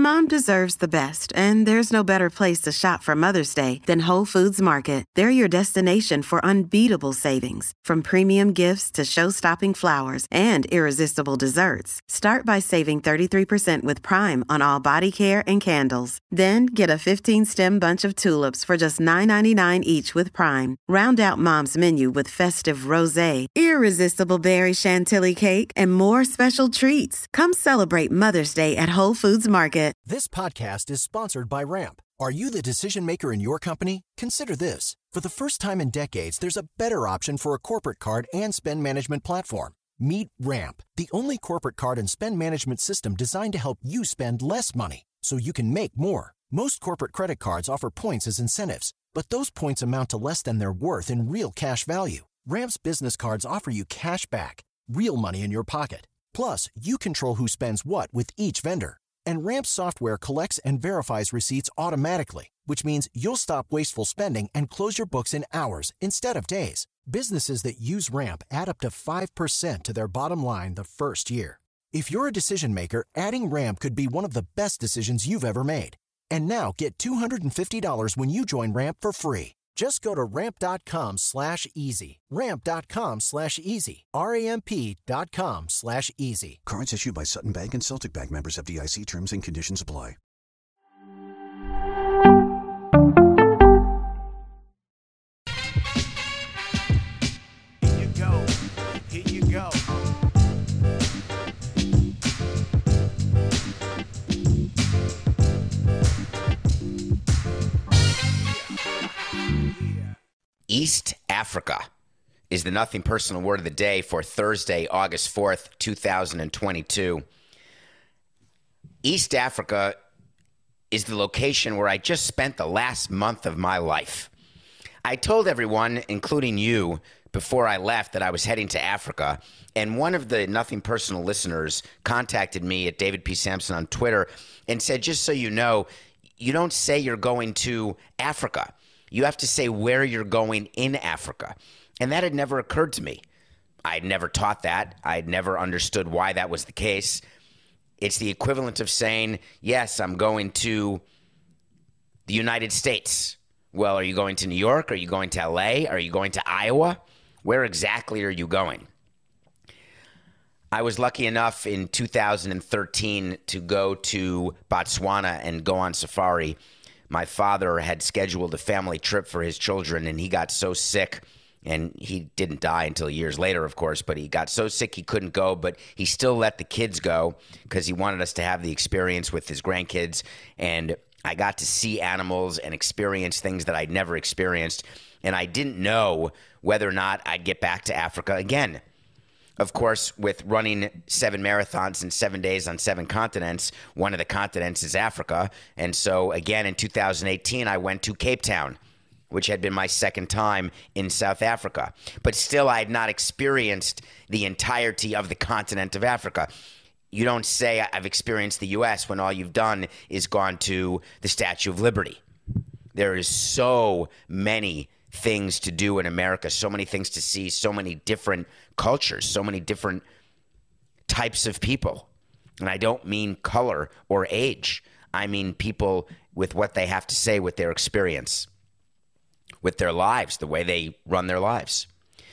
Mom deserves the best, and there's no better place to shop for Mother's Day than Whole Foods Market. They're your destination for unbeatable savings, from premium gifts to show-stopping flowers and irresistible desserts. Start by saving 33% with Prime on all body care and candles. Then get a 15-stem bunch of tulips for just $9.99 each with Prime. Round out Mom's menu with festive rosé, irresistible berry chantilly cake, and more special treats. Come celebrate Mother's Day at Whole Foods Market. This podcast is sponsored by Ramp. Are you the decision maker in your company? Consider this. For the first time in decades, there's a better option for a corporate card and spend management platform. Meet Ramp, the only corporate card and spend management system designed to help you spend less money so you can make more. Most corporate credit cards offer points as incentives, but those points amount to less than their worth in real cash value. Ramp's business cards offer you cash back, real money in your pocket. Plus, you control who spends what with each vendor. And Ramp's software collects and verifies receipts automatically, which means you'll stop wasteful spending and close your books in hours instead of days. Businesses that use Ramp add up to 5% to their bottom line the first year. If you're a decision maker, adding Ramp could be one of the best decisions you've ever made. And now get $250 when you join Ramp for free. Just go to ramp.com/easy. Ramp.com/easy. RAMP.com/easy. Cards issued by Sutton Bank and Celtic Bank, members FDIC. Terms and conditions apply. Here you go. Here you go. East Africa is the nothing personal word of the day for Thursday, August 4th, 2022. East Africa is the location where I just spent the last month of my life. I told everyone, including you, before I left that I was heading to Africa, and one of the Nothing Personal listeners contacted me at David P. Sampson on Twitter and said, just so you know, you don't say you're going to Africa. You have to say where you're going in Africa. And that had never occurred to me. I'd never taught that. I'd never understood why that was the case. It's the equivalent of saying, yes, I'm going to the United States. Well, are you going to New York? Are you going to LA? Are you going to Iowa? Where exactly are you going? I was lucky enough in 2013 to go to Botswana and go on safari. My father had scheduled a family trip for his children, and he got so sick, and he didn't die until years later, of course, but he got so sick he couldn't go, but he still let the kids go because he wanted us to have the experience with his grandkids, and I got to see animals and experience things that I'd never experienced, and I didn't know whether or not I'd get back to Africa again. Of course, with running 7 marathons in 7 days on 7 continents, one of the continents is Africa. And so, again, in 2018, I went to Cape Town, which had been my second time in South Africa. But still, I had not experienced the entirety of the continent of Africa. You don't say I've experienced the U.S. when all you've done is gone to the Statue of Liberty. There is so many things to do in America, so many things to see, so many different cultures, so many different types of people. And I don't mean color or age. I mean people with what they have to say, with their experience, with their lives, the way they run their lives.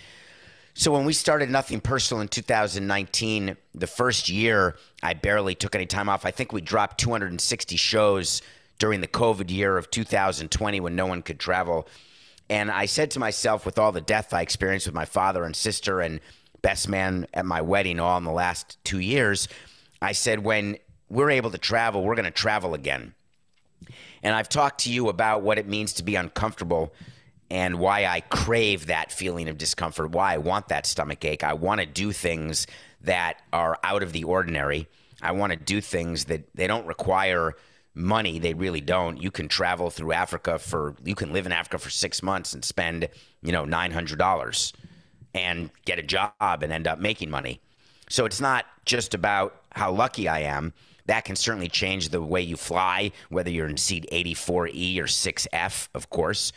So when we started Nothing Personal in 2019, the first year, I barely took any time off. I think we dropped 260 shows during the COVID year of 2020 when no one could travel. And I said to myself, with all the death I experienced with my father and sister and best man at my wedding all in the last 2 years, I said, when we're able to travel, we're going to travel again. And I've talked to you about what it means to be uncomfortable and why I crave that feeling of discomfort, why I want that stomach ache. I want to do things that are out of the ordinary. I want to do things that they don't require money. They really don't. You can travel through Africa you can live in Africa for 6 months and spend, $900 and get a job and end up making money. So it's not just about how lucky I am. That can certainly change the way you fly, whether you're in seat 84E or 6F, of course.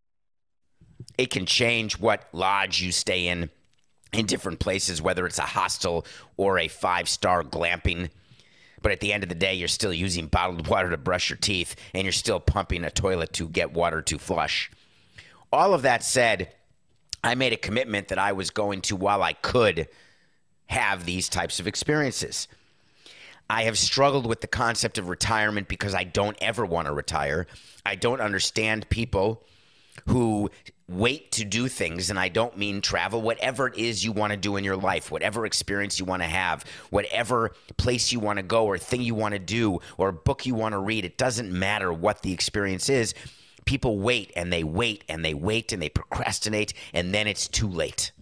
It can change what lodge you stay in different places, whether it's a hostel or a 5-star glamping. But at the end of the day, you're still using bottled water to brush your teeth, and you're still pumping a toilet to get water to flush. All of that said, I made a commitment that I was going to, while I could, have these types of experiences. I have struggled with the concept of retirement because I don't ever want to retire. I don't understand people who wait to do things, and I don't mean travel, whatever it is you want to do in your life, whatever experience you want to have, whatever place you want to go or thing you want to do or book you want to read. It doesn't matter what the experience is. People wait and they wait and they wait and they procrastinate, and then it's too late.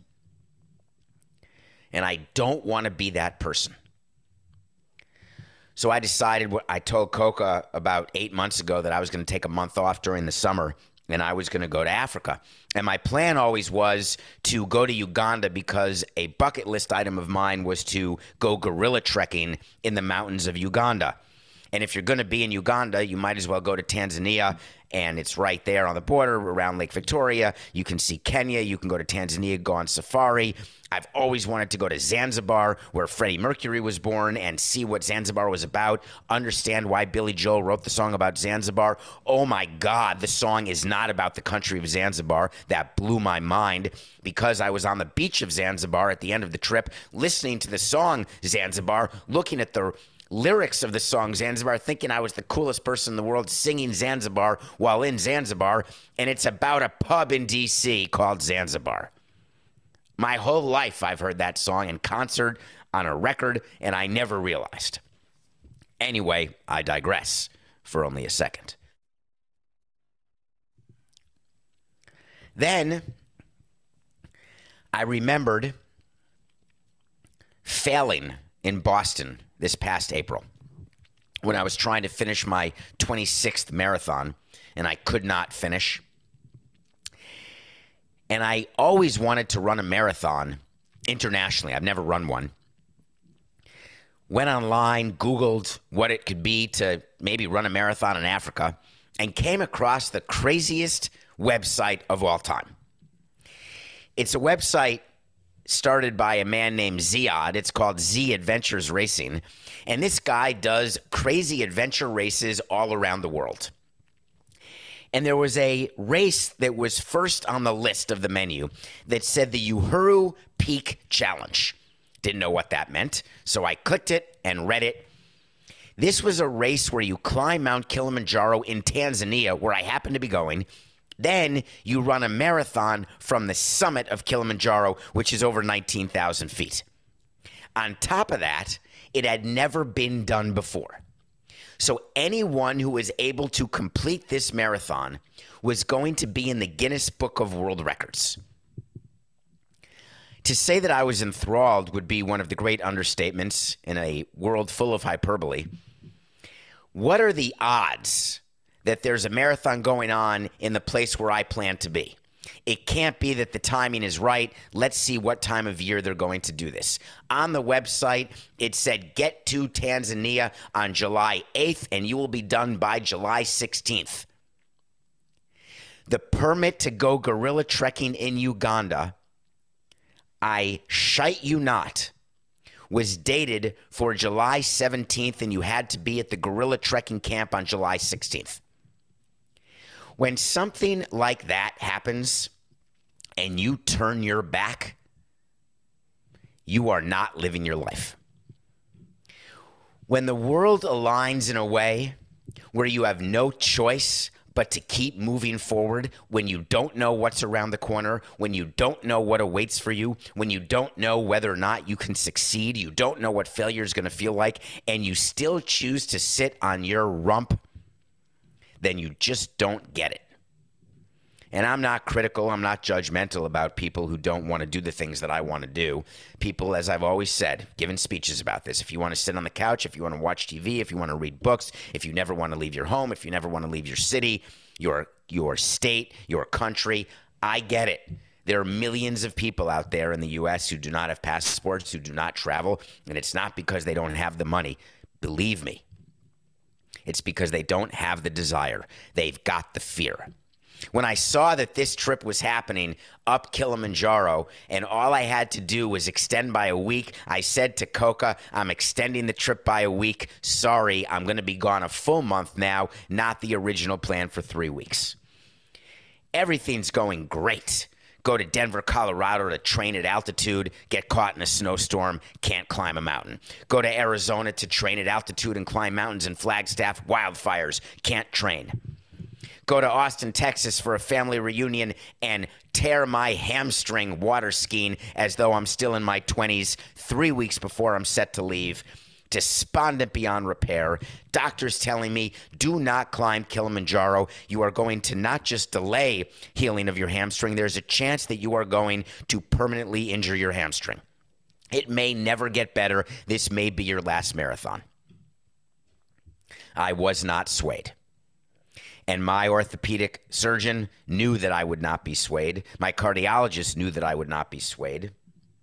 And I don't want to be that person. So I decided, I told Coca about 8 months ago that I was going to take a month off during the summer and I was going to go to Africa. And my plan always was to go to Uganda because a bucket list item of mine was to go gorilla trekking in the mountains of Uganda. And if you're going to be in Uganda, you might as well go to Tanzania, and it's right there on the border around Lake Victoria. You can see Kenya. You can go to Tanzania, go on safari. I've always wanted to go to Zanzibar, where Freddie Mercury was born, and see what Zanzibar was about, understand why Billy Joel wrote the song about Zanzibar. Oh my God, the song is not about the country of Zanzibar. That blew my mind because I was on the beach of Zanzibar at the end of the trip, listening to the song Zanzibar, looking at the lyrics of the song Zanzibar, thinking I was the coolest person in the world singing Zanzibar while in Zanzibar, and it's about a pub in D.C. called Zanzibar. My whole life I've heard that song in concert, on a record, and I never realized. Anyway, I digress for only a second. Then I remembered failing in Boston this past April when I was trying to finish my 26th marathon, and I could not finish. And I always wanted to run a marathon internationally. I've never run one. Went online, Googled what it could be to maybe run a marathon in Africa, and came across the craziest website of all time. It's a website started by a man named Ziad. It's called Z Adventures Racing. And this guy does crazy adventure races all around the world. And there was a race that was first on the list of the menu that said the Uhuru Peak Challenge. Didn't know what that meant, so I clicked it and read it. This was a race where you climb Mount Kilimanjaro in Tanzania, where I happen to be going. Then you run a marathon from the summit of Kilimanjaro, which is over 19,000 feet. On top of that, it had never been done before. So anyone who was able to complete this marathon was going to be in the Guinness Book of World Records. To say that I was enthralled would be one of the great understatements in a world full of hyperbole. What are the odds that there's a marathon going on in the place where I plan to be? It can't be that the timing is right. Let's see what time of year they're going to do this. On the website, it said get to Tanzania on July 8th, and you will be done by July 16th. The permit to go gorilla trekking in Uganda, I shite you not, was dated for July 17th, and you had to be at the gorilla trekking camp on July 16th. When something like that happens and you turn your back, you are not living your life. When the world aligns in a way where you have no choice but to keep moving forward, when you don't know what's around the corner, when you don't know what awaits for you, when you don't know whether or not you can succeed, you don't know what failure is going to feel like, and you still choose to sit on your rump, then you just don't get it. And I'm not critical, I'm not judgmental about people who don't want to do the things that I want to do. People, as I've always said, given speeches about this, if you want to sit on the couch, if you want to watch TV, if you want to read books, if you never want to leave your home, if you never want to leave your city, your state, your country, I get it. There are millions of people out there in the U.S. who do not have passports, who do not travel, and it's not because they don't have the money. Believe me, it's because they don't have the desire. They've got the fear. When I saw that this trip was happening up Kilimanjaro and all I had to do was extend by a week, I said to Coca, I'm extending the trip by a week. Sorry, I'm going to be gone a full month now, not the original plan for 3 weeks. Everything's going great. Go to Denver, Colorado to train at altitude, get caught in a snowstorm, can't climb a mountain. Go to Arizona to train at altitude and climb mountains in Flagstaff, wildfires, can't train. Go to Austin, Texas for a family reunion and tear my hamstring water skiing as though I'm still in my 20s 3 weeks before I'm set to leave. Despondent beyond repair. Doctors telling me, do not climb Kilimanjaro. You are going to not just delay healing of your hamstring, there's a chance that you are going to permanently injure your hamstring. It may never get better. This may be your last marathon. I was not swayed. And my orthopedic surgeon knew that I would not be swayed. My cardiologist knew that I would not be swayed.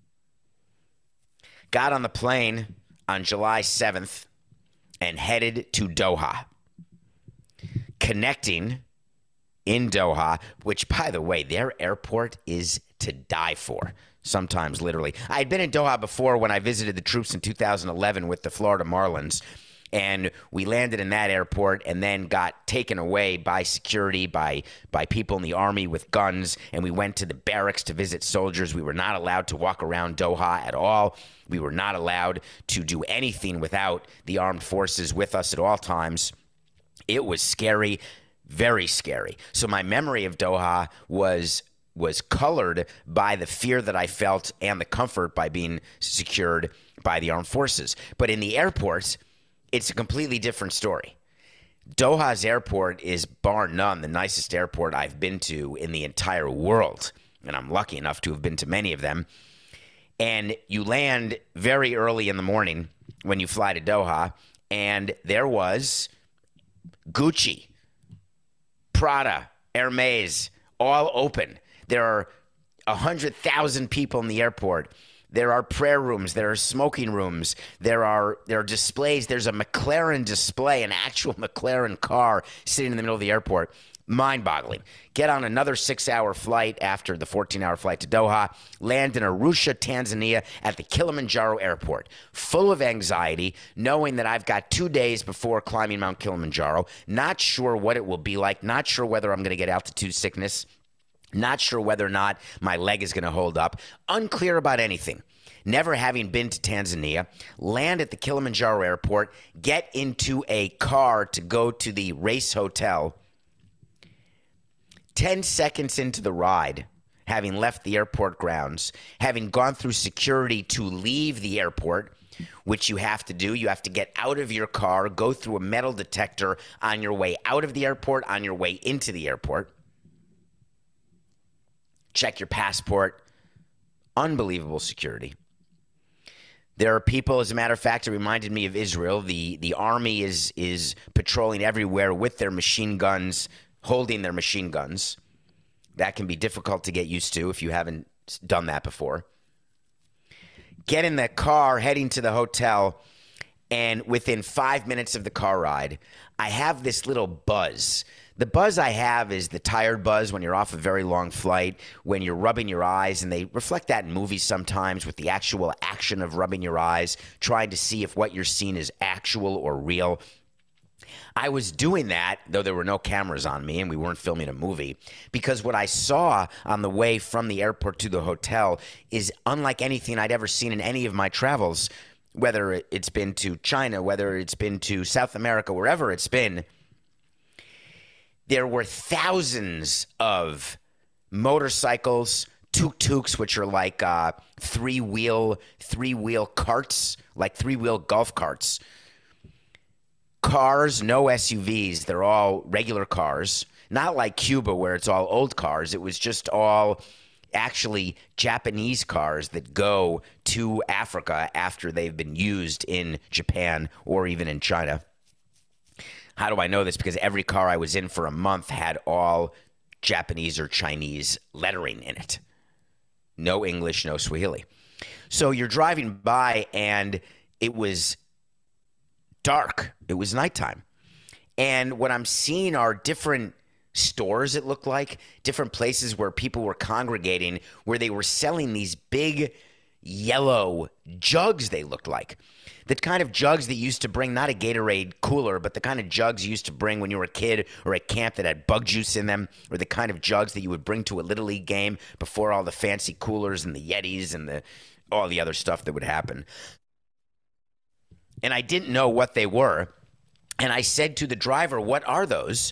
Got on the plane on July 7th and headed to Doha. Connecting in Doha, which, by the way, their airport is to die for. Sometimes, literally. I had been in Doha before when I visited the troops in 2011 with the Florida Marlins. And we landed in that airport and then got taken away by security, by people in the army with guns. And we went to the barracks to visit soldiers. We were not allowed to walk around Doha at all. We were not allowed to do anything without the armed forces with us at all times. It was scary, very scary. So my memory of Doha was colored by the fear that I felt and the comfort by being secured by the armed forces. But in the airport, it's a completely different story. Doha's airport is bar none the nicest airport I've been to in the entire world. And I'm lucky enough to have been to many of them. And you land very early in the morning when you fly to Doha, and there was Gucci, Prada, Hermes, all open. There are 100,000 people in the airport. There are prayer rooms. There are smoking rooms. There are displays. There's a McLaren display, an actual McLaren car sitting in the middle of the airport. Mind-boggling. Get on another 6-hour flight after the 14-hour flight to Doha. Land in Arusha, Tanzania at the Kilimanjaro airport. Full of anxiety, knowing that I've got 2 days before climbing Mount Kilimanjaro. Not sure what it will be like. Not sure whether I'm going to get altitude sickness. Not sure whether or not my leg is going to hold up. Unclear about anything. Never having been to Tanzania. Land at the Kilimanjaro airport. Get into a car to go to the race hotel. 10 seconds into the ride, having left the airport grounds, having gone through security to leave the airport, which you have to do. You have to get out of your car, go through a metal detector on your way out of the airport, on your way into the airport. Check your passport. Unbelievable security. There are people, as a matter of fact, it reminded me of Israel. The army is patrolling everywhere with their machine guns, holding their machine guns. That can be difficult to get used to if you haven't done that before. Get in the car, heading to the hotel, and within 5 minutes of the car ride, I have this little buzz. The buzz I have is the tired buzz when you're off a very long flight, when you're rubbing your eyes, and they reflect that in movies sometimes with the actual action of rubbing your eyes, trying to see if what you're seeing is actual or real. I was doing that, though there were no cameras on me and we weren't filming a movie, because what I saw on the way from the airport to the hotel is unlike anything I'd ever seen in any of my travels, whether it's been to China, whether it's been to South America, wherever it's been. There were thousands of motorcycles, tuk-tuks, which are like three-wheel carts, like three-wheel golf carts. Cars, no SUVs. They're all regular cars. Not like Cuba where it's all old cars. It was just all actually Japanese cars that go to Africa after they've been used in Japan or even in China. How do I know this? Because every car I was in for a month had all Japanese or Chinese lettering in it. No English, no Swahili. So you're driving by and it was dark. It was nighttime. And what I'm seeing are different stores, it looked like, different places where people were congregating, where they were selling these big yellow jugs, they looked like. The kind of jugs that you used to bring, not a Gatorade cooler, but the kind of jugs you used to bring when you were a kid or at camp that had bug juice in them, or the kind of jugs that you would bring to a Little League game before all the fancy coolers and the Yetis and all the other stuff that would happen. And I didn't know what they were. And I said to the driver, "What are those?"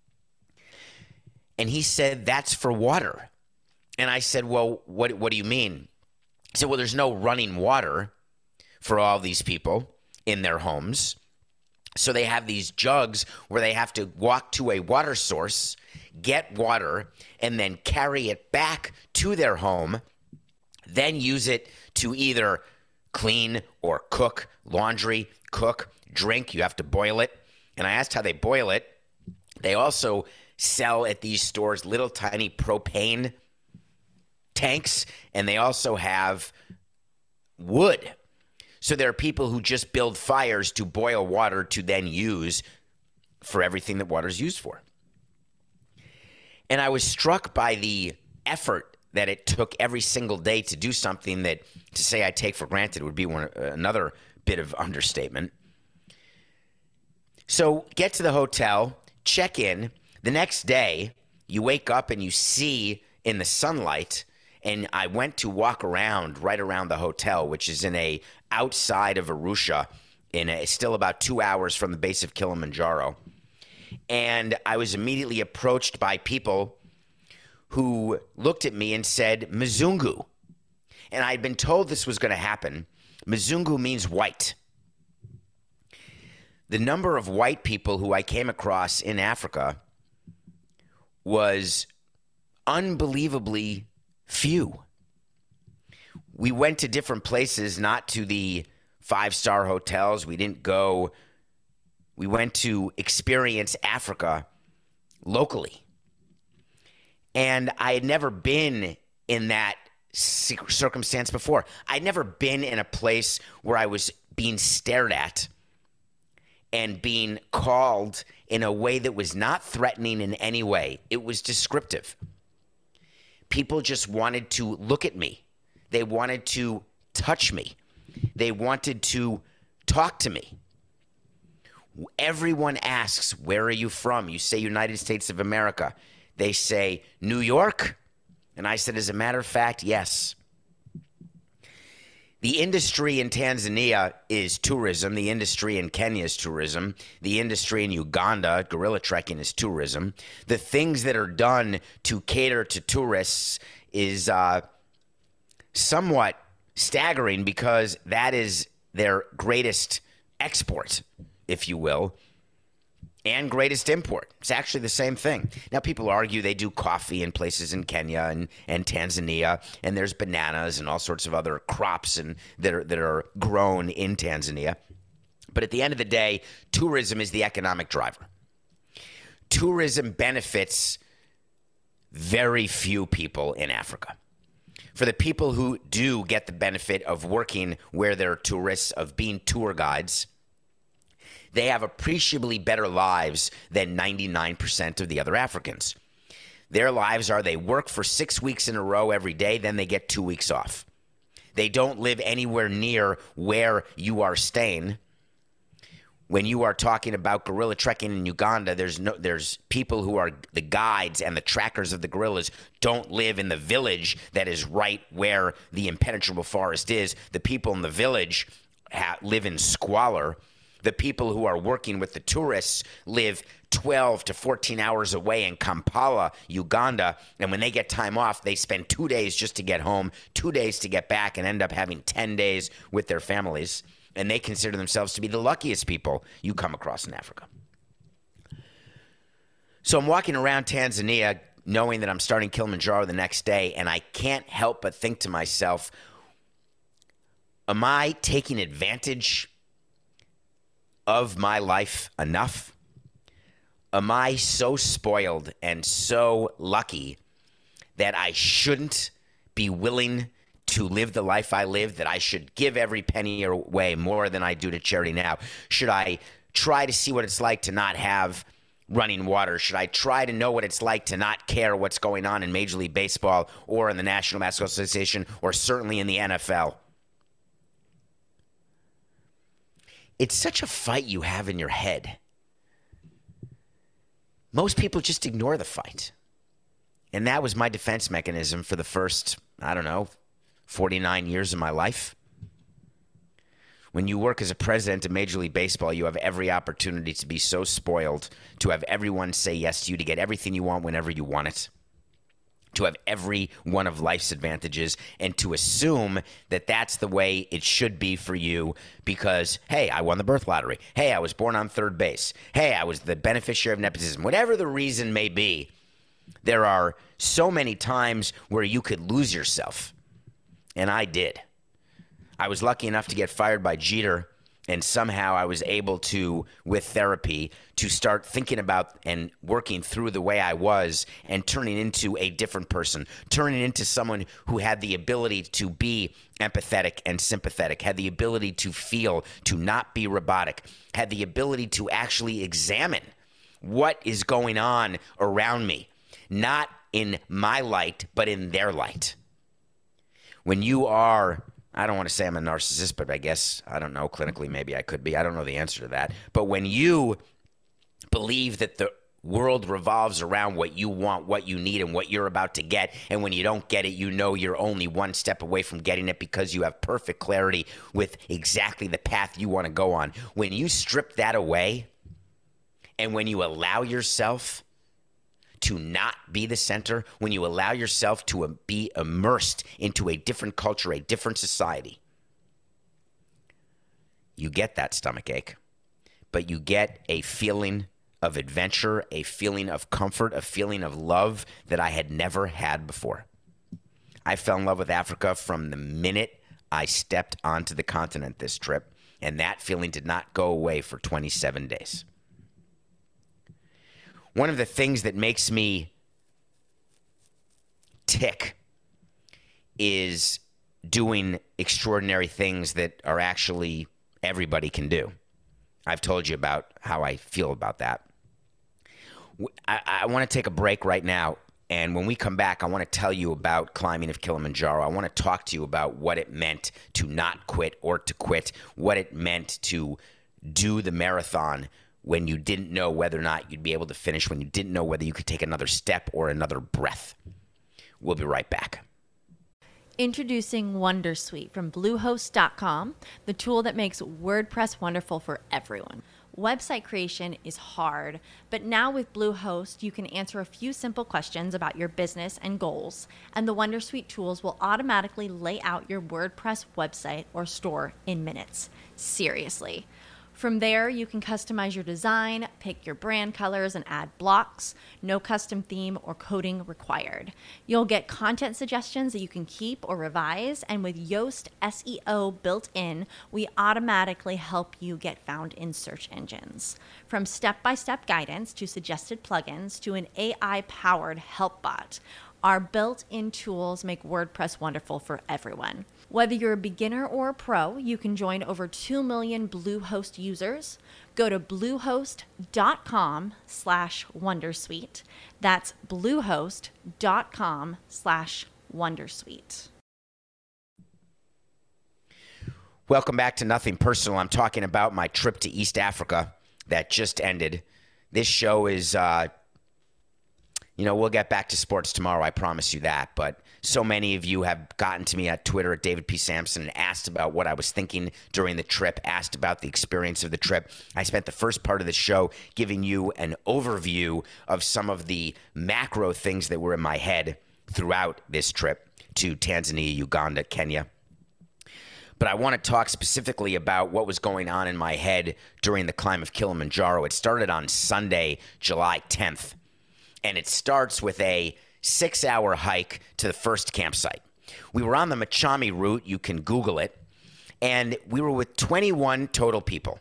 And he said, "That's for water." And I said, "Well, what do you mean?" He said, "Well, there's no running water for all these people in their homes. So they have these jugs where they have to walk to a water source, get water, and then carry it back to their home, then use it to either clean or cook laundry, cook, drink. You have to boil it." And I asked how they boil it. They also sell at these stores little tiny propane tanks, and they also have wood. So there are people who just build fires to boil water to then use for everything that water is used for. And I was struck by the effort that it took every single day to do something that, to say I take for granted, would be another bit of understatement. So get to the hotel, check in. The next day, you wake up and you see in the sunlight, and I went to walk around right around the hotel, which is outside of Arusha, still about 2 hours from the base of Kilimanjaro. And I was immediately approached by people who looked at me and said, "Mzungu." And I had been told this was going to happen. Mzungu means white. The number of white people who I came across in Africa was unbelievably few. We went to different places, not to the 5-star hotels. We went to experience Africa locally. And I had never been in that circumstance before. I'd never been in a place where I was being stared at and being called in a way that was not threatening in any way. It was descriptive. People just wanted to look at me. They wanted to touch me. They wanted to talk to me. Everyone asks, "Where are you from?" You say United States of America. They say, "New York?" And I said, as a matter of fact, yes. The industry in Tanzania is tourism. The industry in Kenya is tourism. The industry in Uganda, gorilla trekking, is tourism. The things that are done to cater to tourists is somewhat staggering, because that is their greatest export, if you will, and greatest import. It's actually the same thing. Now, people argue they do coffee in places in Kenya and Tanzania, and there's bananas and all sorts of other crops that are grown in Tanzania. But at the end of the day, tourism is the economic driver. Tourism benefits very few people in Africa. For the people who do get the benefit of working where they're tourists, of being tour guides, they have appreciably better lives than 99% of the other Africans. Their lives are, they work for 6 weeks in a row every day, then they get 2 weeks off. They don't live anywhere near where you are staying. When you are talking about gorilla trekking in Uganda, there's people who are the guides and the trackers of the gorillas don't live in the village that is right where the impenetrable forest is. The people in the village live in squalor. The people who are working with the tourists live 12 to 14 hours away in Kampala, Uganda, and when they get time off, they spend 2 days just to get home, 2 days to get back, and end up having 10 days with their families. And they consider themselves to be the luckiest people you come across in Africa. So I'm walking around Tanzania knowing that I'm starting Kilimanjaro the next day, and I can't help but think to myself, am I taking advantage of my life enough? Am I so spoiled and so lucky that I shouldn't be willing to live the life I live, that I should give every penny away more than I do to charity now? Should I try to see what it's like to not have running water? Should I try to know what it's like to not care what's going on in Major League Baseball or in the National Basketball Association or certainly in the NFL? It's such a fight you have in your head. Most people just ignore the fight. And that was my defense mechanism for the first, 49 years of my life. When you work as a president of Major League Baseball, you have every opportunity to be so spoiled, to have everyone say yes to you, to get everything you want whenever you want it, to have every one of life's advantages, and to assume that that's the way it should be for you because, hey, I won the birth lottery. Hey, I was born on third base. Hey, I was the beneficiary of nepotism. Whatever the reason may be, there are so many times where you could lose yourself. And I did. I was lucky enough to get fired by Jeter, and somehow I was able to, with therapy, to start thinking about and working through the way I was and turning into a different person, turning into someone who had the ability to be empathetic and sympathetic, had the ability to feel, to not be robotic, had the ability to actually examine what is going on around me, not in my light, but in their light. When you are, I don't want to say I'm a narcissist, but I guess, I don't know, clinically maybe I could be. I don't know the answer to that. But when you believe that the world revolves around what you want, what you need, and what you're about to get, and when you don't get it, you know you're only one step away from getting it because you have perfect clarity with exactly the path you want to go on. When you strip that away, and when you allow yourself to not be the center, when you allow yourself to be immersed into a different culture, a different society, you get that stomach ache, but you get a feeling of adventure, a feeling of comfort, a feeling of love that I had never had before. I fell in love with Africa from the minute I stepped onto the continent this trip, and that feeling did not go away for 27 days. One of the things that makes me tick is doing extraordinary things that are actually everybody can do. I've told you about how I feel about that. I want to take a break right now, and when we come back, I want to tell you about climbing of Kilimanjaro. I want to talk to you about what it meant to not quit or to quit, what it meant to do the marathon when you didn't know whether or not you'd be able to finish, when you didn't know whether you could take another step or another breath. We'll be right back. Introducing Wondersuite from Bluehost.com, the tool that makes WordPress wonderful for everyone. Website creation is hard, but now with Bluehost, you can answer a few simple questions about your business and goals, and the Wondersuite tools will automatically lay out your WordPress website or store in minutes. Seriously. From there, you can customize your design, pick your brand colors, and add blocks. No custom theme or coding required. You'll get content suggestions that you can keep or revise, and with Yoast SEO built in, we automatically help you get found in search engines. From step-by-step guidance to suggested plugins to an AI-powered help bot, our built-in tools make WordPress wonderful for everyone. Whether you're a beginner or a pro, you can join over 2 million Bluehost users. Go to bluehost.com/wondersuite. That's bluehost.com/wondersuite. Welcome back to Nothing Personal. I'm talking about my trip to East Africa that just ended. This show is, we'll get back to sports tomorrow. I promise you that. But so many of you have gotten to me at Twitter at David P. Sampson and asked about what I was thinking during the trip, asked about the experience of the trip. I spent the first part of the show giving you an overview of some of the macro things that were in my head throughout this trip to Tanzania, Uganda, Kenya. But I want to talk specifically about what was going on in my head during the climb of Kilimanjaro. It started on Sunday, July 10th. And it starts with a 6-hour hike to the first campsite. We were on the Machami route. You can Google it. And we were with 21 total people,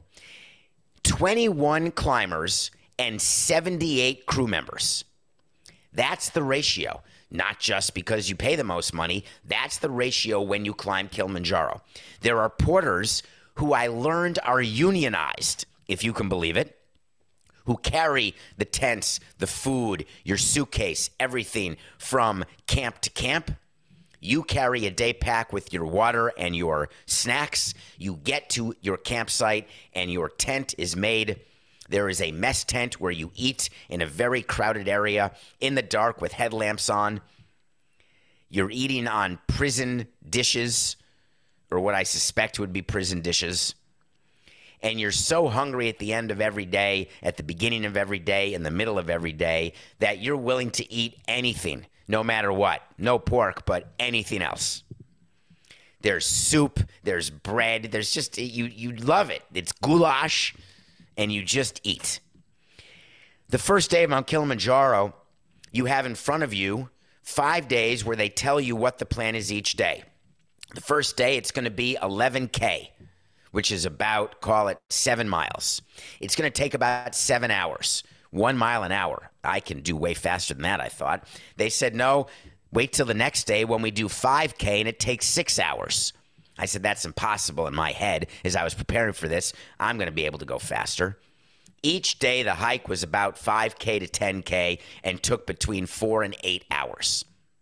21 climbers, and 78 crew members. That's the ratio. Not just because you pay the most money. That's the ratio when you climb Kilimanjaro. There are porters who I learned are unionized, if you can believe it, who carry the tents, the food, your suitcase, everything from camp to camp. You carry a day pack with your water and your snacks. You get to your campsite and your tent is made. There is a mess tent where you eat in a very crowded area in the dark with headlamps on. You're eating on prison dishes, or what I suspect would be prison dishes. And you're so hungry at the end of every day, at the beginning of every day, in the middle of every day, that you're willing to eat anything, no matter what. No pork, but anything else. There's soup, there's bread, there's just, you love it. It's goulash, and you just eat. The first day of Mount Kilimanjaro, you have in front of you 5 days where they tell you what the plan is each day. The first day, it's going to be 11K, which is about, call it 7 miles. It's going to take about 7 hours, 1 mile an hour. I can do way faster than that, I thought. They said, no, wait till the next day when we do 5K and it takes 6 hours. I said, that's impossible in my head. As I was preparing for this, I'm going to be able to go faster. Each day, the hike was about 5K to 10K and took between 4 and 8 hours.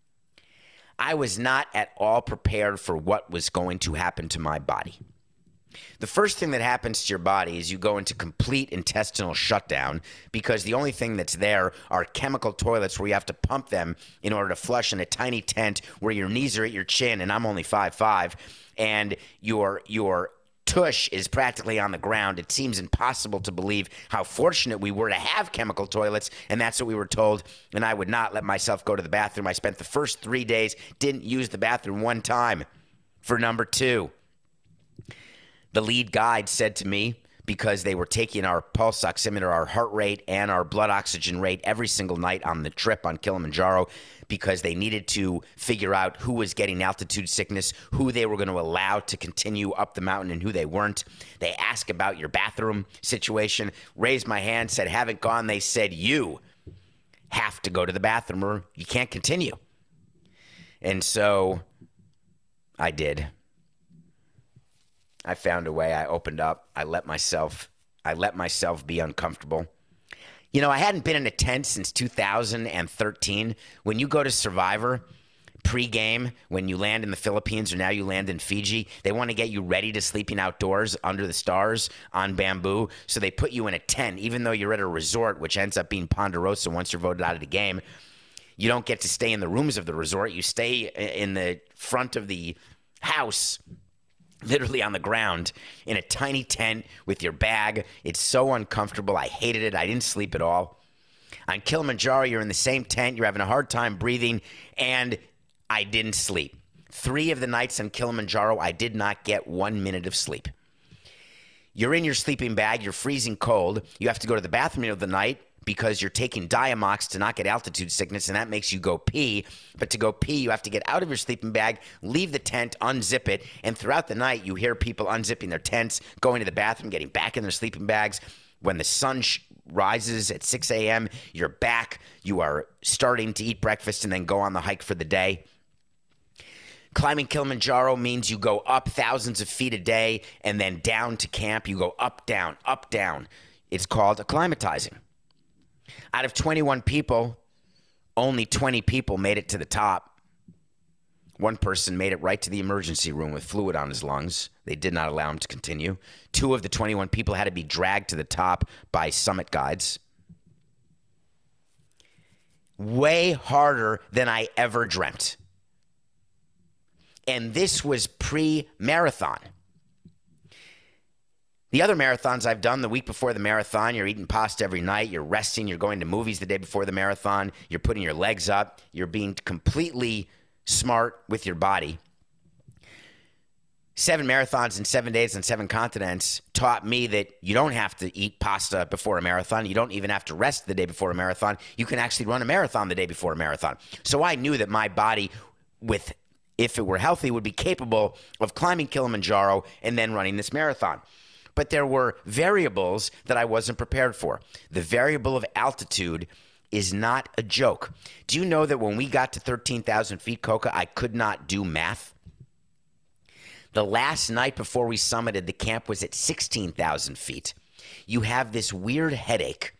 I was not at all prepared for what was going to happen to my body. The first thing that happens to your body is you go into complete intestinal shutdown because the only thing that's there are chemical toilets where you have to pump them in order to flush in a tiny tent where your knees are at your chin, and I'm only 5'5", and your tush is practically on the ground. It seems impossible to believe how fortunate we were to have chemical toilets, and that's what we were told, and I would not let myself go to the bathroom. I spent the first 3 days, didn't use the bathroom one time. For number 2, the lead guide said to me, because they were taking our pulse oximeter, our heart rate, and our blood oxygen rate every single night on the trip on Kilimanjaro, because they needed to figure out who was getting altitude sickness, who they were going to allow to continue up the mountain and who they weren't. They asked about your bathroom situation, raised my hand, said, haven't gone. They said, you have to go to the bathroom or you can't continue. And so I did. I found a way. I opened up. I let myself be uncomfortable. You know, I hadn't been in a tent since 2013. When you go to Survivor pre-game, when you land in the Philippines or now you land in Fiji, they want to get you ready to sleeping outdoors under the stars on bamboo. So they put you in a tent, even though you're at a resort, which ends up being Ponderosa once you're voted out of the game. You don't get to stay in the rooms of the resort. You stay in the front of the house, literally on the ground, in a tiny tent with your bag. It's so uncomfortable. I hated it. I didn't sleep at all. On Kilimanjaro, you're in the same tent. You're having a hard time breathing, and I didn't sleep. 3 of the nights on Kilimanjaro, I did not get 1 minute of sleep. You're in your sleeping bag. You're freezing cold. You have to go to the bathroom of the night because you're taking Diamox to not get altitude sickness, and that makes you go pee. But to go pee, you have to get out of your sleeping bag, leave the tent, unzip it, and throughout the night, you hear people unzipping their tents, going to the bathroom, getting back in their sleeping bags. When the sun rises at 6 a.m., you're back. You are starting to eat breakfast and then go on the hike for the day. Climbing Kilimanjaro means you go up thousands of feet a day and then down to camp. You go up, down, up, down. It's called acclimatizing. Out of 21 people, only 20 people made it to the top. One person made it right to the emergency room with fluid on his lungs. They did not allow him to continue. 2 of the 21 people had to be dragged to the top by summit guides. Way harder than I ever dreamt. And this was pre-marathon. The other marathons I've done the week before the marathon, you're eating pasta every night, you're resting, you're going to movies the day before the marathon, you're putting your legs up, you're being completely smart with your body. 7 marathons in 7 days on 7 continents taught me that you don't have to eat pasta before a marathon. You don't even have to rest the day before a marathon. You can actually run a marathon the day before a marathon. So I knew that my body, if it were healthy, would be capable of climbing Kilimanjaro and then running this marathon. But there were variables that I wasn't prepared for. The variable of altitude is not a joke. Do you know that when we got to 13,000 feet, Coca, I could not do math? The last night before we summited, the camp was at 16,000 feet. You have this weird headache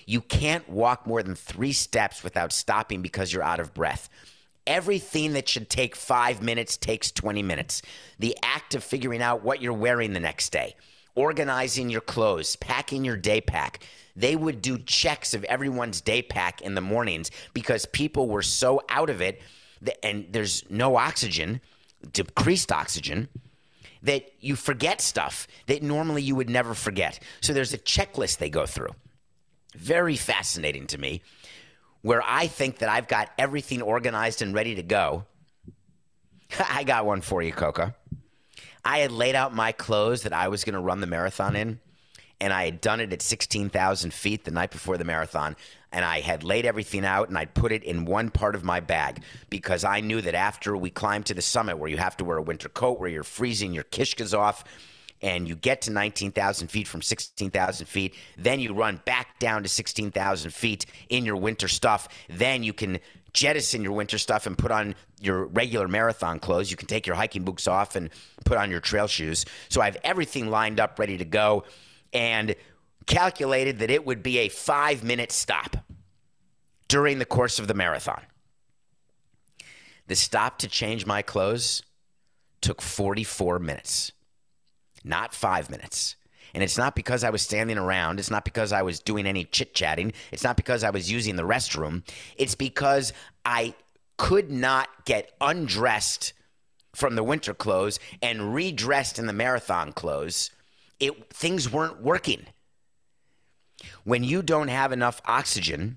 You can't walk more than 3 steps without stopping because you're out of breath. Everything that should take 5 minutes takes 20 minutes. The act of figuring out what you're wearing the next day, organizing your clothes, packing your day pack. They would do checks of everyone's day pack in the mornings because people were so out of it, and there's no oxygen, decreased oxygen, that you forget stuff that normally you would never forget. So there's a checklist they go through. Very fascinating to me, where I think that I've got everything organized and ready to go. I got one for you, Coca. I had laid out my clothes that I was going to run the marathon in, and I had done it at 16,000 feet the night before the marathon, and I had laid everything out, and I'd put it in one part of my bag because I knew that after we climbed to the summit where you have to wear a winter coat, where you're freezing your kishkas off, and you get to 19,000 feet from 16,000 feet, then you run back down to 16,000 feet in your winter stuff, then you can jettison your winter stuff and put on your regular marathon clothes. You can take your hiking boots off and put on your trail shoes. So I have everything lined up, ready to go, and calculated that it would be a 5-minute stop during the course of the marathon. The stop to change my clothes took 44 minutes, not 5 minutes. And it's not because I was standing around. It's not because I was doing any chit-chatting. It's not because I was using the restroom. It's because I could not get undressed from the winter clothes and redressed in the marathon clothes. Things weren't working. When you don't have enough oxygen,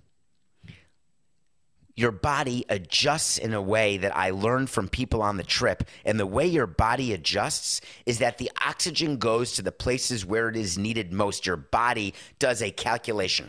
your body adjusts in a way that I learned from people on the trip. And the way your body adjusts is that the oxygen goes to the places where it is needed most. Your body does a calculation.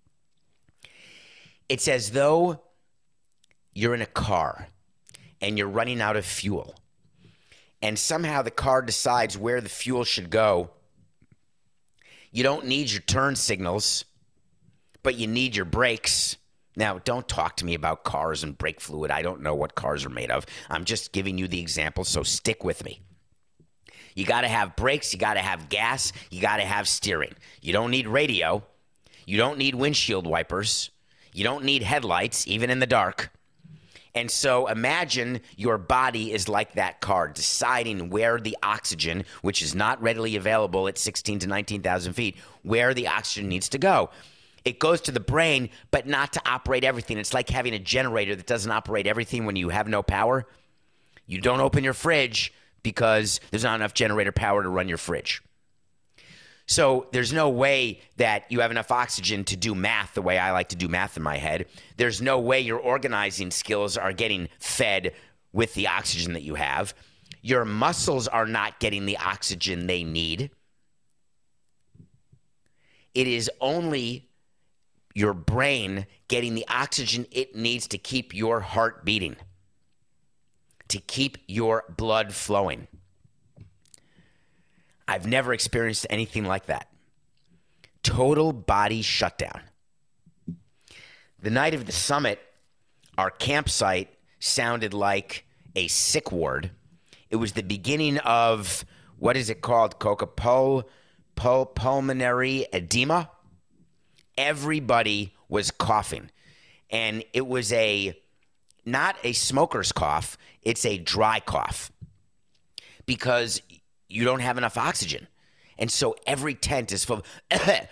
It's as though you're in a car and you're running out of fuel. And somehow the car decides where the fuel should go. You don't need your turn signals, but you need your brakes. Now, don't talk to me about cars and brake fluid. I don't know what cars are made of. I'm just giving you the example, so stick with me. You got to have brakes. You got to have gas. You got to have steering. You don't need radio. You don't need windshield wipers. You don't need headlights, even in the dark. And so imagine your body is like that car, deciding where the oxygen, which is not readily available at 16 to 19,000 feet, where the oxygen needs to go. It goes to the brain, but not to operate everything. It's like having a generator that doesn't operate everything when you have no power. You don't open your fridge because there's not enough generator power to run your fridge. So there's no way that you have enough oxygen to do math the way I like to do math in my head. There's no way your organizing skills are getting fed with the oxygen that you have. Your muscles are not getting the oxygen they need. It is only your brain getting the oxygen it needs to keep your heart beating, to keep your blood flowing. I've never experienced anything like that. Total body shutdown. The night of the summit, our campsite sounded like a sick ward. It was the beginning of, what is it called, Coca? Pulmonary edema. Everybody was coughing. And it was not a smoker's cough, it's a dry cough. Because you don't have enough oxygen. And so every tent is full of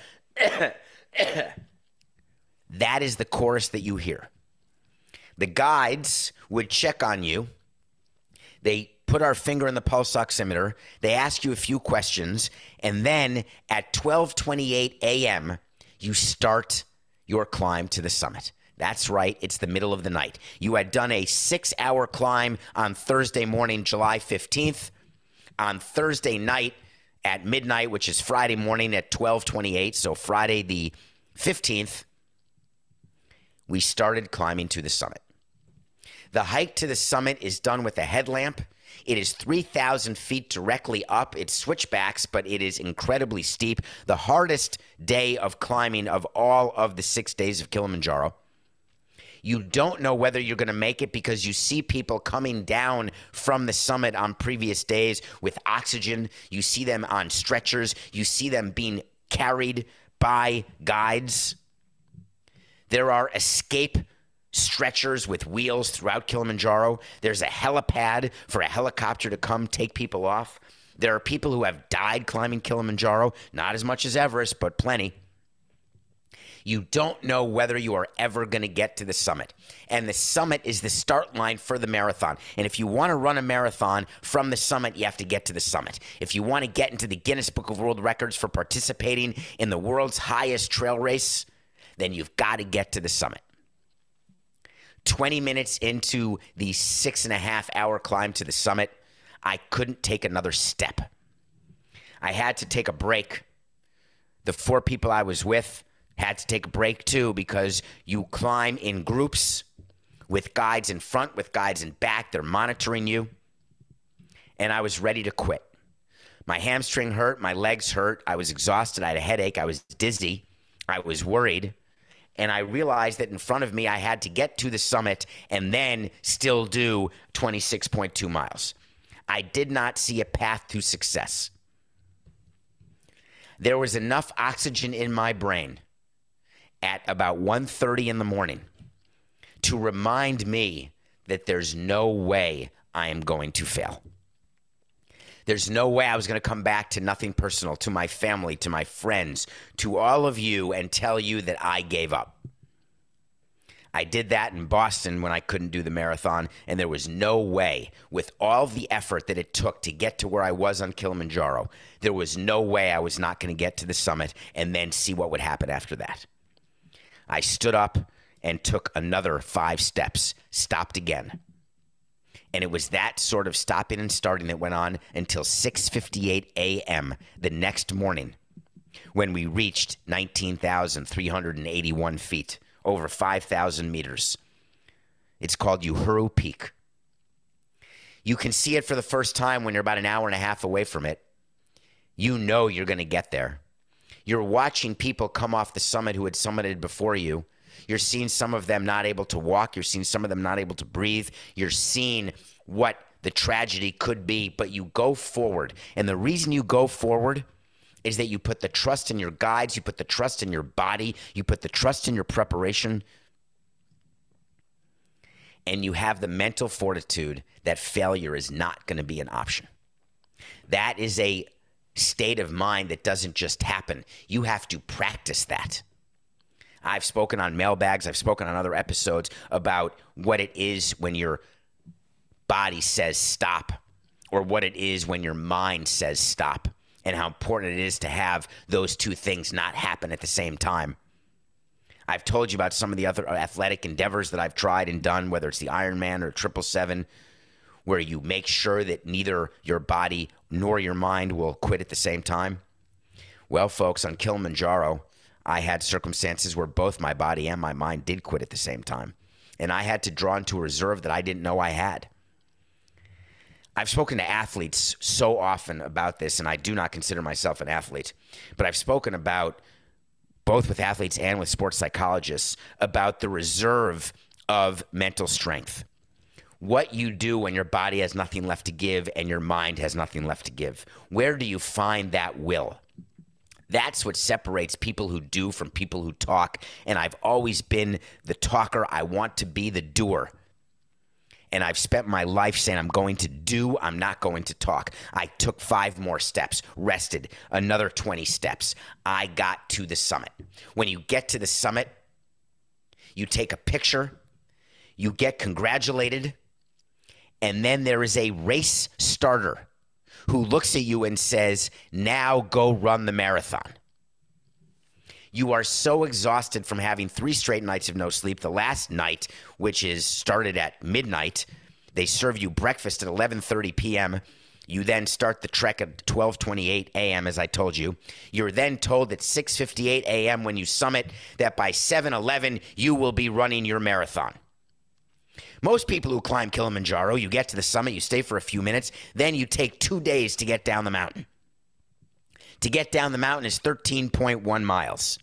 that is the chorus that you hear. The guides would check on you. They put our finger in the pulse oximeter. They ask you a few questions. And then at 12:28 a.m., you start your climb to the summit. That's right. It's the middle of the night. You had done a 6-hour climb on Thursday morning, July 15th. On Thursday night at midnight, which is Friday morning at 12:28, so Friday the 15th, we started climbing to the summit. The hike to the summit is done with a headlamp. It is 3,000 feet directly up. It's switchbacks, but it is incredibly steep. The hardest day of climbing of all of the 6 days of Kilimanjaro. You don't know whether you're going to make it because you see people coming down from the summit on previous days with oxygen. You see them on stretchers. You see them being carried by guides. There are escape stretchers with wheels throughout Kilimanjaro. There's a helipad for a helicopter to come take people off. There are people who have died climbing Kilimanjaro, not as much as Everest, but plenty. You don't know whether you are ever going to get to the summit. And the summit is the start line for the marathon. And if you want to run a marathon from the summit, you have to get to the summit. If you want to get into the Guinness Book of World Records for participating in the world's highest trail race, then you've got to get to the summit. 20 minutes into the 6.5-hour climb to the summit, I couldn't take another step. I had to take a break. The 4 people I was with had to take a break too, because you climb in groups with guides in front, with guides in back. They're monitoring you. And I was ready to quit. My hamstring hurt. My legs hurt. I was exhausted. I had a headache. I was dizzy. I was worried. And I realized that in front of me, I had to get to the summit and then still do 26.2 miles. I did not see a path to success. There was enough oxygen in my brain at about 1:30 in the morning to remind me that there's no way I am going to fail. There's no way I was going to come back to Nothing Personal, to my family, to my friends, to all of you, and tell you that I gave up. I did that in Boston when I couldn't do the marathon, and there was no way, with all the effort that it took to get to where I was on Kilimanjaro, there was no way I was not going to get to the summit and then see what would happen after that. I stood up and took another 5 steps, stopped again. And it was that sort of stopping and starting that went on until 6:58 a.m. the next morning, when we reached 19,381 feet, over 5,000 meters. It's called Uhuru Peak. You can see it for the first time when you're about an hour and a half away from it. You know you're going to get there. You're watching people come off the summit who had summited before you. You're seeing some of them not able to walk. You're seeing some of them not able to breathe. You're seeing what the tragedy could be, but you go forward. And the reason you go forward is that you put the trust in your guides, you put the trust in your body, you put the trust in your preparation, and you have the mental fortitude that failure is not going to be an option. That is a state of mind that doesn't just happen. You have to practice that. I've spoken on mailbags, I've spoken on other episodes about what it is when your body says stop, or what it is when your mind says stop, and how important it is to have those two things not happen at the same time. I've told you about some of the other athletic endeavors that I've tried and done, whether it's the Ironman or 777, where you make sure that neither your body nor your mind will quit at the same time. Well, folks, on Kilimanjaro, I had circumstances where both my body and my mind did quit at the same time. And I had to draw into a reserve that I didn't know I had. I've spoken to athletes so often about this, and I do not consider myself an athlete, but I've spoken about, both with athletes and with sports psychologists, about the reserve of mental strength. What you do when your body has nothing left to give and your mind has nothing left to give. Where do you find that will? That's what separates people who do from people who talk. And I've always been the talker. I want to be the doer. And I've spent my life saying I'm going to do, I'm not going to talk. I took 5 more steps, rested, another 20 steps. I got to the summit. When you get to the summit, you take a picture, you get congratulated, and then there is a race starter who looks at you and says, now go run the marathon. You are so exhausted from having 3 straight nights of no sleep. The last night, which is started at midnight, they serve you breakfast at 11:30 p.m. You then start the trek at 12:28 a.m., as I told you. You're then told at 6:58 a.m. when you summit that by 7:11 you will be running your marathon. Most people who climb Kilimanjaro, you get to the summit, you stay for a few minutes, then you take 2 days to get down the mountain. To get down the mountain is 13.1 miles.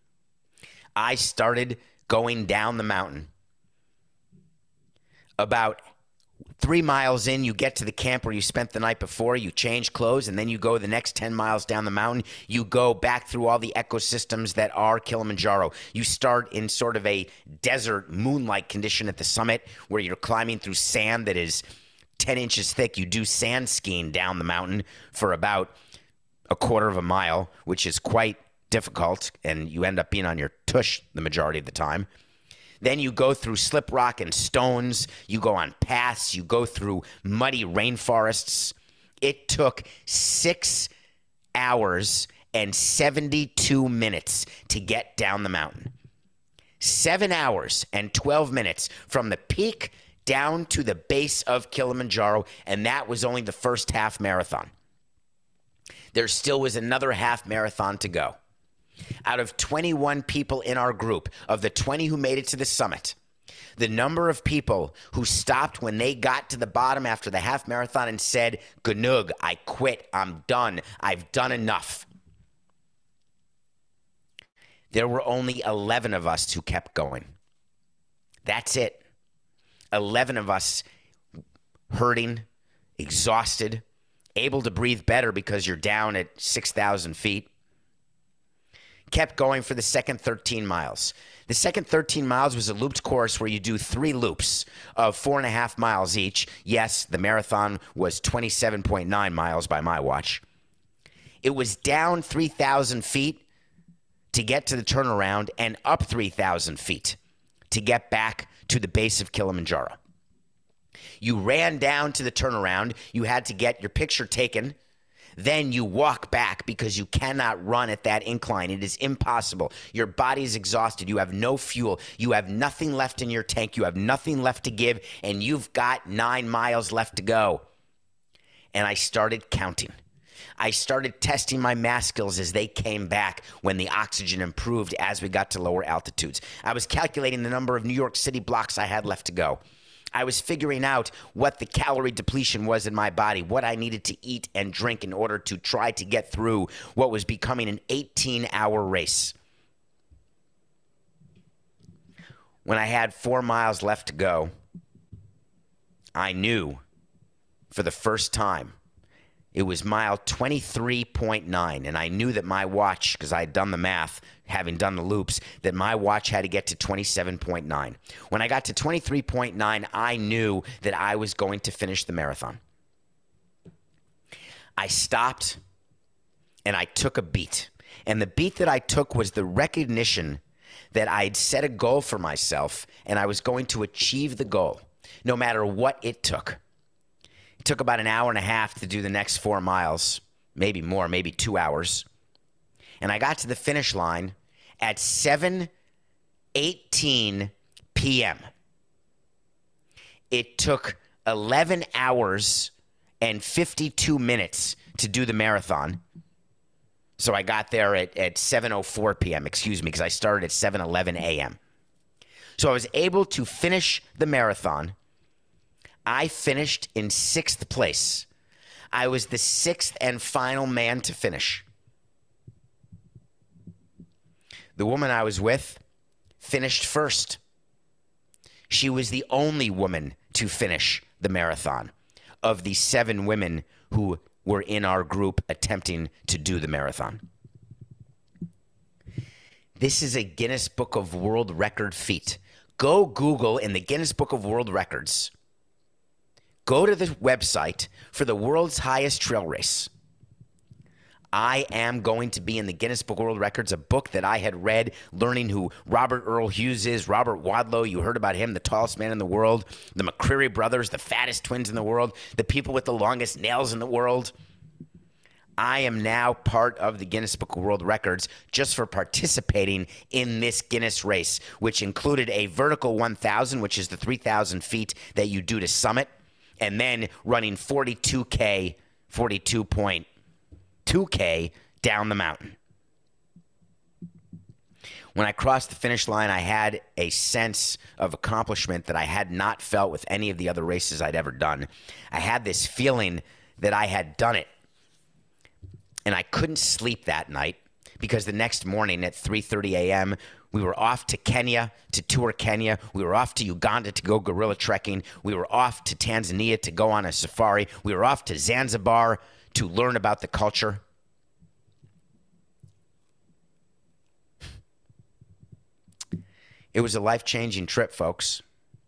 I started going down the mountain about 3 miles in, you get to the camp where you spent the night before, you change clothes, and then you go the next 10 miles down the mountain. You go back through all the ecosystems that are Kilimanjaro. You start in sort of a desert moonlight condition at the summit where you're climbing through sand that is 10 inches thick. You do sand skiing down the mountain for about a quarter of a mile, which is quite difficult, and you end up being on your tush the majority of the time. Then you go through slip rock and stones. You go on paths. You go through muddy rainforests. It took 6 hours and 72 minutes to get down the mountain. 7 hours and 12 minutes from the peak down to the base of Kilimanjaro, and that was only the first half marathon. There still was another half marathon to go. Out of 21 people in our group, of the 20 who made it to the summit, the number of people who stopped when they got to the bottom after the half marathon and said, "Gnug, I quit, I'm done, I've done enough." There were only 11 of us who kept going. That's it. 11 of us hurting, exhausted, able to breathe better because you're down at 6,000 feet. Kept going for the second 13 miles. The second 13 miles was a looped course where you do 3 loops of 4.5 miles each. Yes, the marathon was 27.9 miles by my watch. It was down 3,000 feet to get to the turnaround and up 3,000 feet to get back to the base of Kilimanjaro. You ran down to the turnaround. You had to get your picture taken. Then you walk back because you cannot run at that incline. It is impossible. Your body is exhausted. You have no fuel. You have nothing left in your tank. You have nothing left to give, and you've got 9 miles left to go. And I started counting. I started testing my mask skills as they came back when the oxygen improved as we got to lower altitudes. I was calculating the number of New York City blocks I had left to go. I was figuring out what the calorie depletion was in my body, what I needed to eat and drink in order to try to get through what was becoming an 18-hour race. When I had 4 miles left to go, I knew for the first time it was mile 23.9, and I knew that my watch, because I had done the math, having done the loops, that my watch had to get to 27.9. When I got to 23.9, I knew that I was going to finish the marathon. I stopped, and I took a beat. And the beat that I took was the recognition that I'd set a goal for myself, and I was going to achieve the goal, no matter what it took. It took about an hour and a half to do the next 4 miles, maybe more, maybe 2 hours. And I got to the finish line at 7:18 p.m. It took 11 hours and 52 minutes to do the marathon. So I got there at 7:04 p.m., because I started at 7:11 a.m. So I was able to finish the marathon. I finished in 6th place. I was the 6th and final man to finish. The woman I was with finished first. She was the only woman to finish the marathon of the 7 women who were in our group attempting to do the marathon. This is a Guinness Book of World Record feat. Go Google in the Guinness Book of World Records. Go to the website for the world's highest trail race. I am going to be in the Guinness Book of World Records, a book that I had read, learning who Robert Earl Hughes is, Robert Wadlow, you heard about him, the tallest man in the world, the McCreary brothers, the fattest twins in the world, the people with the longest nails in the world. I am now part of the Guinness Book of World Records just for participating in this Guinness race, which included a vertical 1,000, which is the 3,000 feet that you do to summit, and then running 42.2K down the mountain. When I crossed the finish line, I had a sense of accomplishment that I had not felt with any of the other races I'd ever done. I had this feeling that I had done it. And I couldn't sleep that night because the next morning at 3:30 a.m., We were off to Kenya to tour Kenya. We were off to Uganda to go gorilla trekking. We were off to Tanzania to go on a safari. We were off to Zanzibar to learn about the culture. It was a life-changing trip, folks.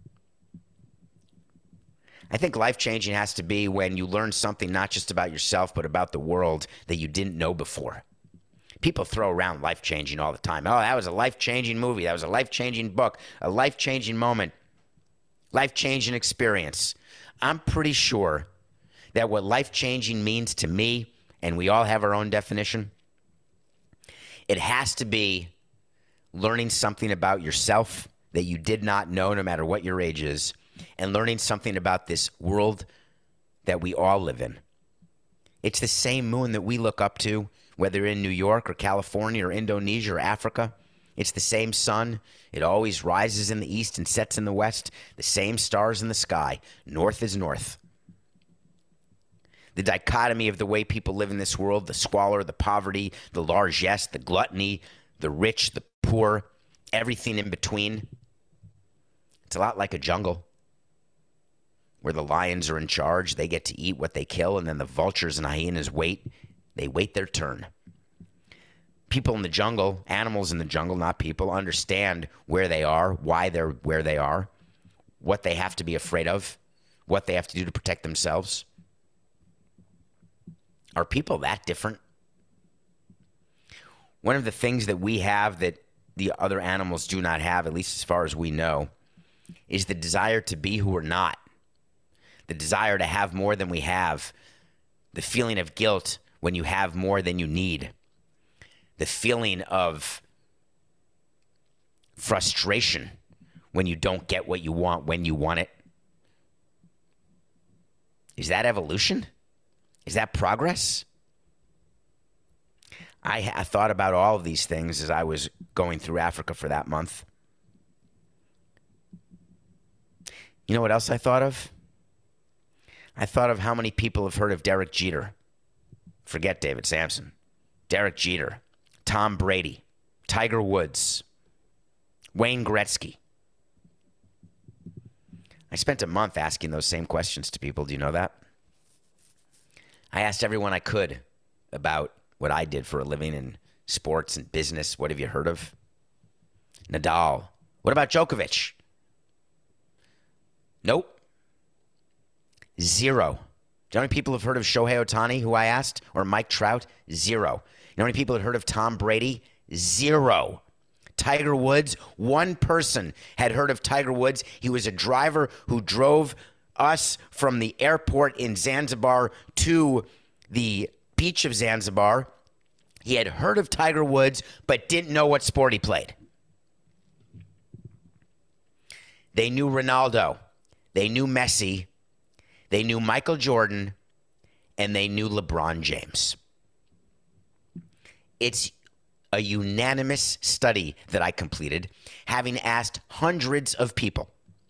I think life-changing has to be when you learn something not just about yourself, but about the world that you didn't know before. People throw around life-changing all the time. Oh, that was a life-changing movie. That was a life-changing book, a life-changing moment, life-changing experience. I'm pretty sure that what life-changing means to me, and we all have our own definition, it has to be learning something about yourself that you did not know, no matter what your age is, and learning something about this world that we all live in. It's the same moon that we look up to, whether in New York or California or Indonesia or Africa. It's the same sun. It always rises in the east and sets in the west. The same stars in the sky. North is north. The dichotomy of the way people live in this world, the squalor, the poverty, the largesse, the gluttony, the rich, the poor, everything in between. It's a lot like a jungle where the lions are in charge. They get to eat what they kill, and then the vultures and hyenas wait. They wait their turn. People in the jungle, animals in the jungle, not people, understand where they are, why they're where they are, what they have to be afraid of, what they have to do to protect themselves. Are people that different? One of the things that we have that the other animals do not have, at least as far as we know, is the desire to be who we're not, the desire to have more than we have, the feeling of guilt when you have more than you need, the feeling of frustration when you don't get what you want when you want it. Is that evolution? Is that progress? I thought about all of these things as I was going through Africa for that month. You know what else I thought of? I thought of how many people have heard of Derek Jeter. Forget David Sampson. Derek Jeter, Tom Brady, Tiger Woods, Wayne Gretzky. I spent a month asking those same questions to people. Do you know that? I asked everyone I could about what I did for a living in sports and business. What have you heard of? Nadal. What about Djokovic? Nope. Zero. Do you know how many people have heard of Shohei Ohtani, who I asked? Or Mike Trout? Zero. You know how many people had heard of Tom Brady? Zero. Tiger Woods? One person had heard of Tiger Woods. He was a driver who drove us from the airport in Zanzibar to the beach of Zanzibar. He had heard of Tiger Woods, but didn't know what sport he played. They knew Ronaldo. They knew Messi. They knew Michael Jordan, and they knew LeBron James. It's a unanimous study that I completed, having asked hundreds of people.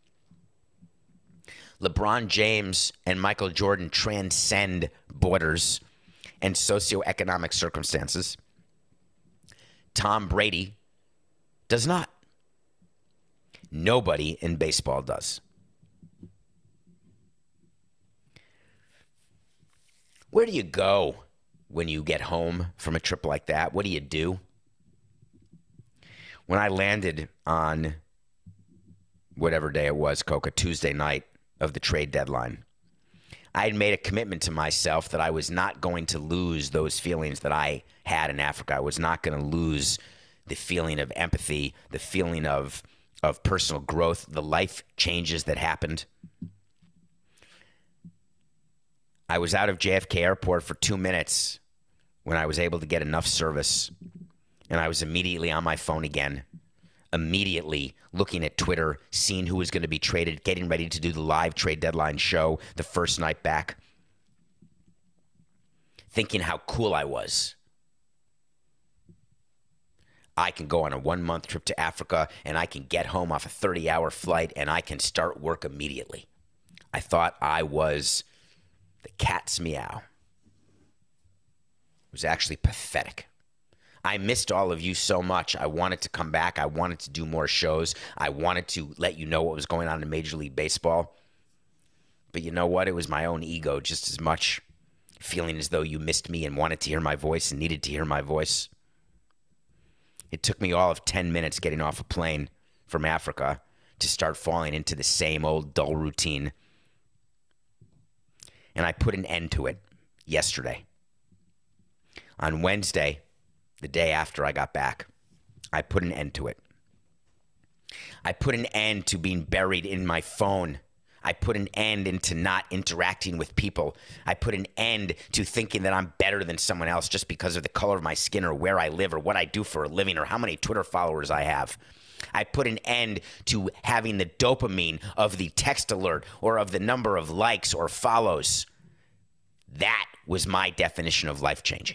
LeBron James and Michael Jordan transcend borders and socioeconomic circumstances. Tom Brady does not. Nobody in baseball does. Where do you go when you get home from a trip like that? What do you do? When I landed on whatever day it was, Coca, Tuesday night of the trade deadline, I had made a commitment to myself that I was not going to lose those feelings that I had in Africa. I was not going to lose the feeling of empathy, the feeling of personal growth, the life changes that happened. I was out of JFK Airport for 2 minutes when I was able to get enough service, and I was immediately on my phone again, immediately looking at Twitter, seeing who was going to be traded, getting ready to do the live trade deadline show the first night back, thinking how cool I was. I can go on a 1-month trip to Africa, and I can get home off a 30-hour flight, and I can start work immediately. I thought I was the cat's meow. It was actually pathetic. I missed all of you so much. I wanted to come back. I wanted to do more shows. I wanted to let you know what was going on in Major League Baseball. But you know what? It was my own ego just as much, feeling as though you missed me and wanted to hear my voice and needed to hear my voice. It took me all of 10 minutes getting off a plane from Africa to start falling into the same old dull routine. And I put an end to it yesterday. On Wednesday, the day after I got back, I put an end to it. I put an end to being buried in my phone. I put an end into not interacting with people. I put an end to thinking that I'm better than someone else just because of the color of my skin or where I live or what I do for a living or how many Twitter followers I have. I put an end to having the dopamine of the text alert or of the number of likes or follows. That was my definition of life-changing.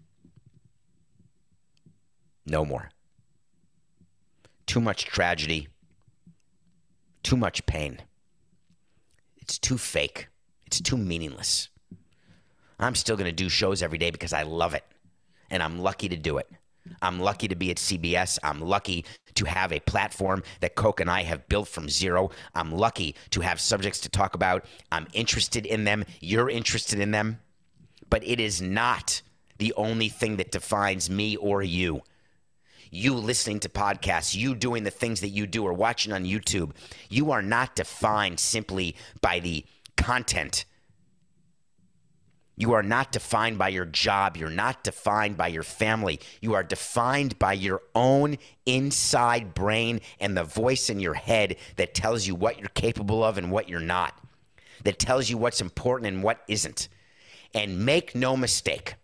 No more. Too much tragedy. Too much pain. It's too fake. It's too meaningless. I'm still going to do shows every day because I love it. And I'm lucky to do it. I'm lucky to be at CBS. I'm lucky to have a platform that Coke and I have built from zero. I'm lucky to have subjects to talk about. I'm interested in them. You're interested in them. But it is not the only thing that defines me or you. You listening to podcasts, you doing the things that you do or watching on YouTube, you are not defined simply by the content. You are not defined by your job. You're not defined by your family. You are defined by your own inside brain and the voice in your head that tells you what you're capable of and what you're not, that tells you what's important and what isn't. And make no mistake,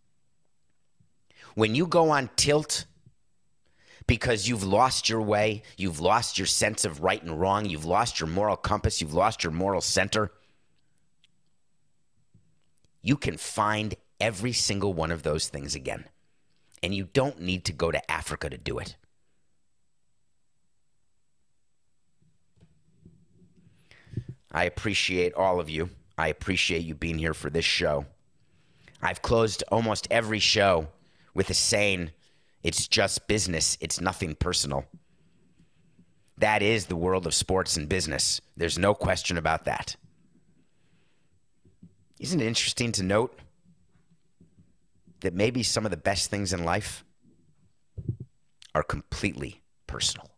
when you go on tilt because you've lost your way, you've lost your sense of right and wrong, you've lost your moral compass, you've lost your moral center, you can find every single one of those things again. And you don't need to go to Africa to do it. I appreciate all of you. I appreciate you being here for this show. I've closed almost every show with a saying, it's just business. It's nothing personal. That is the world of sports and business. There's no question about that. Isn't it interesting to note that maybe some of the best things in life are completely personal?